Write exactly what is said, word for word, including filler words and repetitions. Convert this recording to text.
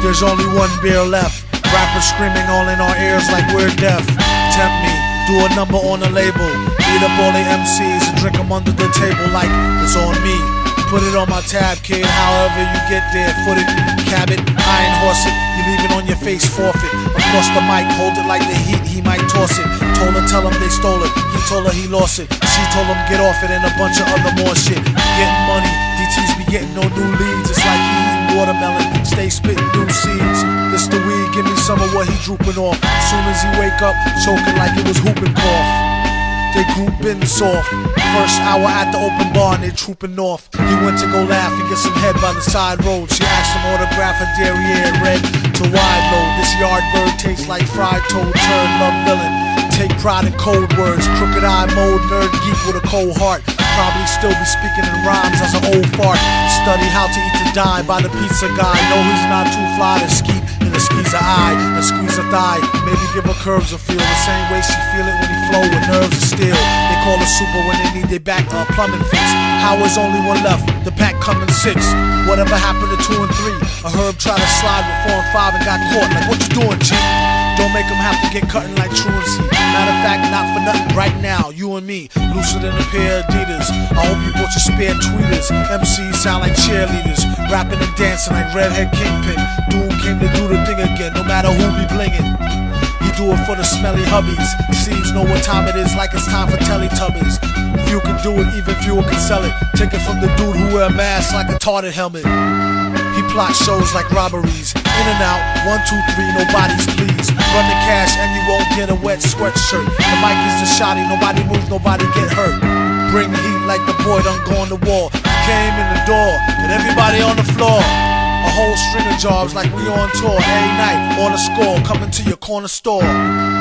there's only one beer left. Rappers screaming all in our ears like we're deaf. Tempt me, do a number on a label. Beat up all the M Cs and drink them under the table like it's on me. Put it on my tab, kid, however you get there. Foot it, cab it, iron horse it. You leave it on your face, forfeit. Across the mic, hold it like the heat, he might toss it. Told her, tell him they stole it. He told her he lost it. She told him get off it and a bunch of other more shit. Getting money, D Ts be getting no new leads. It's like he eating watermelon, stay spitting new seeds. This the weed, give me some of what he drooping off. Soon as he wake up, choking like it was whooping cough. They groupin' soft. First hour at the open bar and they trooping off. He went to go laugh and get some head by the side road. She asked him autograph her derriere red to wide load. This yard bird tastes like fried toad, turd, love villain. Take pride in code words, crooked eye mode, nerd geek with a cold heart. Probably still be speaking in rhymes as an old fart. Study how to eat to die by the pizza guy. Know he's not too fly to skeet in the squeeze a eye and squeeze a thigh. Maybe give her curves a feel the same way she feel it when he flow with nerves of steel. They call her super when they need their back uh, plumbing fix. How is only one left? The pack coming six. Whatever happened to two and three? A herb tried to slide with four and five and got caught. Like what you doing, G? Don't make them have to get cutting like truancy. Matter of fact, not for nothing right now, you and me, looser than a pair of Adidas. I hope you bought your spare tweeters. M Cs sound like cheerleaders, rapping and dancing like Redhead Kingpin. Doom came to do the thing again, no matter who be blingin'. He do it for the smelly hubbies. Seeds know what time it is, like it's time for Teletubbies. Few can do it, even fewer can sell it. Take it from the dude who wear a mask like a tarted helmet. He plot shows like robberies. In and out, one, two, three, nobody's pleased. Run the cash and you won't get a wet sweatshirt. The mic is the shotty, nobody moves, nobody get hurt. Bring the heat like the boy done go on the wall. He came in the door and everybody on the floor. A whole string of jobs like we on tour every night on a score, coming to your corner store.